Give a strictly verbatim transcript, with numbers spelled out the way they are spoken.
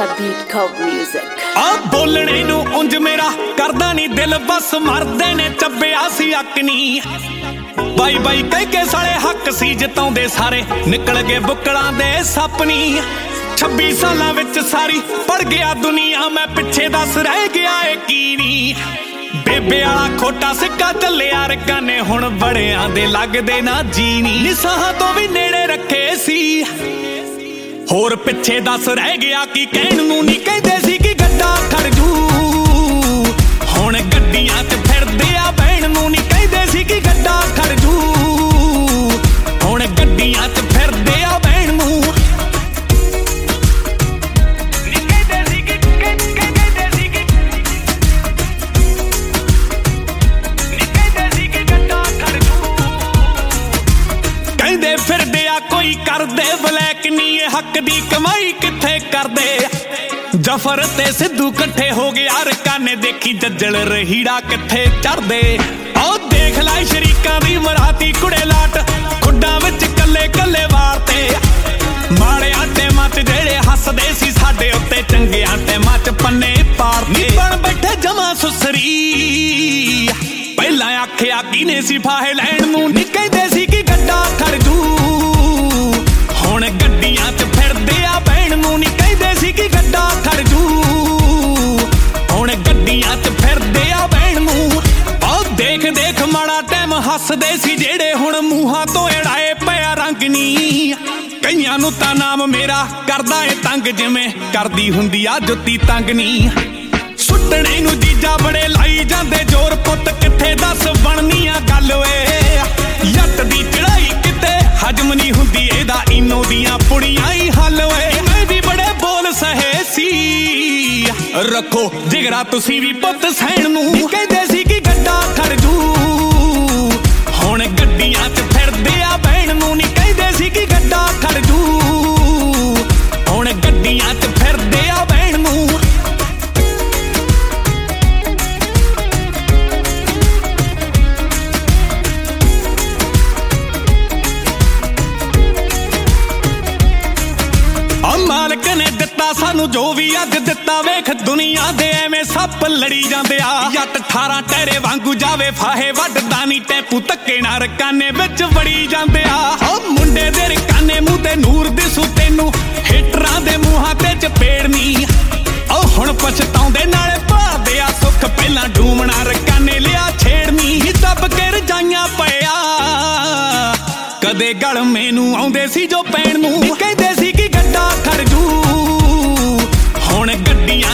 the beat called music। ਆ ਬੋਲਣੇ ਨੂੰ ਉਂਝ ਮੇਰਾ ਕਰਦਾ ਨਹੀਂ ਦਿਲ, ਬਸ ਮਰਦੇ ਨੇ ਚੱਬਿਆ ਸੀ ਅੱਕ ਨੀ। ਬਾਈ ਬਾਈ ਕਹਿ ਕੇ ਸਾਲੇ ਹੱਕ ਸੀ ਜਿਤਾਉਂਦੇ ਸਾਰੇ, ਨਿਕਲ ਗਏ ਬੁੱਕਲਾਂ ਦੇ ਸਪਨੀ। ਛੱਬੀ ਸਾਲਾਂ ਵਿੱਚ ਸਾਰੀ ਪੜ ਗਿਆ ਦੁਨੀਆ, ਮੈਂ ਪਿੱਛੇ ਦੱਸ ਰਹਿ ਗਿਆ ਏ ਕੀ ਨੀ। ਬੇਬੇ ਵਾਲਾ ਖੋਟਾ ਸਿੱਕਾ ਚੱਲਿਆ ਰਕਾਂ ਨੇ, ਹੁਣ ਬੜਿਆਂ ਦੇ ਲੱਗਦੇ ਨਾ ਜੀਣੀ। ਨਿਸਾਹਾਂ ਤੋਂ ਵੀ ਨੇੜੇ ਰੱਖੇ ਸੀ, ਹੋਰ ਪਿੱਛੇ ਦੱਸ ਰਹਿ ਗਿਆ ਕੀ ਕਹਿਣ ਨੂੰ। ਨਹੀਂ ਕਹਿੰਦੇ ਸੀ ਕਿ ਗੱਡਾ ਖੜਜੂ, ਹੁਣ ਗੱਡੀਆਂ 'ਚ ਫਿਰਦੇ ਆ ਬਹਿਣ ਨੂੰ। ਨਹੀਂ ਕਹਿੰਦੇ ਸੀ ਕਿ ਗੱਡਾ ਖੜਜੂ, ਹੁਣ ਗੱਡੀਆਂ 'ਚ ਫਿਰਦੇ ਆ ਬਹਿਣ ਨੂੰ। ਕਹਿੰਦੇ ਫਿਰਦੇ ਆ ਕੋਈ ਕਰਦੇ ਬਲੈਕ ਨੀ, ਇਹ ਹੱਕ ਦੀ ਕਮਾਈ ਕਿੱਥੇ ਕਰਦੇ। ਜਫਰ ਤੇ ਸਿੱਧੂ ਇਕੱਠੇ ਹੋ ਗਏ ਰਕਾਂ ਨੇ, ਦੇਖੀ ਜੱਜਲ ਰਹੀੜਾ ਕਿੱਥੇ ਚੜਦੇ। ਆਹ ਦੇਖ ਲੈ ਸ਼ਰੀਕਾਂ ਦੀ ਮਰਾਤੀ ਕੁੜੇ ਲਾਟ, ਖੁੱਡਾਂ ਵਿੱਚ ਕੱਲੇ ਕੱਲੇ ਵਾਰ ਤੇ। ਮਾੜਿਆਂ ਟੈਮਾਂ 'ਚ ਜਿਹੜੇ ਹੱਸਦੇ ਸੀ ਸਾਡੇ ਉੱਤੇ, ਚੰਗਿਆਂ ਟੈਮਾਂ 'ਚ ਪੰਨੇ ਪਾਰਦੇ। ਬਣ ਬੈਠੇ ਜਮਾ ਸੁਸਰੀ, ਪਹਿਲਾਂ ਆਖਿਆ ਕਿਨੇ ਸੀ ਫਾਹੇ ਲੈਣ ਨੂੰ। ਨਹੀਂ ਕਹਿੰਦੇ ਸੀ ਕਿ ਗੱਡਾ ਖੜਜੂ, ਹੁਣ ਗੱਡੀਆਂ 'ਚ ਫਿਰਦੇ ਆ ਬਹਿਣ ਨੂੰ। ਨਹੀਂ ਕਹਿੰਦੇ ਸੀ ਕਿ ਗੱਡਾ ਖੜਜੂ, ਹੁਣ ਗੱਡੀਆਂ 'ਚ ਫਿਰਦੇ ਆ ਬਹਿਣ ਨੂੰ। ਆਹ ਦੇਖ ਦੇਖ ਮਾੜਾ ਟਾਈਮ ਹੱਸਦੇ ਸੀ ਜਿਹੜੇ, ਹੁਣ ਮੂੰਹਾਂ ਤੋਂ ਏੜਾਏ ਪਿਆ ਰੰਗ ਨੀ। ਕਈਆਂ ਨੂੰ ਤਾਂ ਨਾਮ ਮੇਰਾ ਕਰਦਾ ਏ ਤੰਗ, ਜਿਵੇਂ ਕਰਦੀ ਹੁੰਦੀ ਆ ਜੁੱਤੀ ਤੰਗ ਨੀ। ਸੁੱਟਣੇ ਨੂੰ ਜੀਜਾ ਬੜੇ ਲਾਈ ਜਾਂਦੇ ਜ਼ੋਰ, ਪੁੱਤ ਕਿੱਥੇ ਦੱਸ ਬਣਨੀ ਆ ਗੱਲ ਓਏ। ਜੱਟ ਦੀ ਚੜਾਈ ਕਿਤੇ ਹਜਮ ਨਹੀਂ ਹੁੰਦੀ, ਇਹਦਾ ਇਨੋ ਦੀਆਂ ਪੁੜੀਆਂ ਹੀ ਹੱਲ ਓਏ। ਮੈਂ ਵੀ ਬੜੇ ਬੋਲ ਸਹੇ ਸੀ, ਰੱਖੋ ਜਿਗਰਾ ਤੁਸੀਂ ਵੀ ਪੁੱਤ ਸਹਿਣ ਨੂੰ। ਕਹਿੰਦੇ ਸੀ ਕਿ ਗੱਡਾ ਖੜਜੂ, ਹੁਣ ਗੱਡੀਆਂ 'ਚ ਫਿਰਦੇ ਆ ਬਹਿਣ ਨੂੰ। ਨਹੀਂ ਕਹਿੰਦੇ ਸੀ ਕਿ ਗੱਡਾ ਖੜਜੂ, ਹੁਣ ਗੱਡੀਆਂ 'ਚ ਫਿਰਦੇ ਆ ਬਹਿਣ ਨੂੰ। ਮਾਲਕ ਨੇ ਦਿੱਤਾ ਸਾਨੂੰ ਜੋ ਵੀ ਅੱਜ ਦਿੱਤਾ, ਵੇਖ ਦੁਨੀਆ ਦੇ ਐਵੇਂ ਸੱਪ ਲੜੀ ਜਾਂਦੇ ਆ। ਜੱਟ ਅਠਾਰਾਂ ਟਹਿਰੇ ਵਾਂਗੂ ਜਾਵੇ ਫਾਹੇ ਵੱਢਦਾ ਨੀ, ਟੈਪੂ ਧੱਕੇ ਨਾਲ ਰਕਾਨੇ ਵਿੱਚ ਵੜੀ ਜਾਂਦੇ ਆ। ਉਹ ਮੁੰਡੇ ਦੇ ਰਕਾਨੇ ਮੂੰਹ ਤੇ ਨੂਰ ਦਿਸੂ ਤੈਨੂੰ, ਹੀਟਰਾਂ ਦੇ ਮੂੰਹਾਂ ਤੇ ਚਪੇੜ ਨੀ। ਉਹ ਹੁਣ ਪਛਤਾਉਂਦੇ ਨਾਲੇ ਭਾਲਦੇ ਆ ਸੁੱਖ, ਪਹਿਲਾਂ ਡੂਮਣਾ ਰਕਾਨੇ ਲਿਆ ਛੇੜਨੀ। ਦੱਬ ਕੇ ਰਜਾਈਆਂ ਪਿਆ ਕਦੇ ਗਲ ਮੈਨੂੰ ਆਉਂਦੇ ਸੀ ਜੋ ਪੈਣ ਨੂੰ। ਕਹਿੰਦੇ ਸੀ ਕਿ ਗੱਡਾ ਖੜਜੂ, ਹੁਣ ਗੱਡੀਆਂ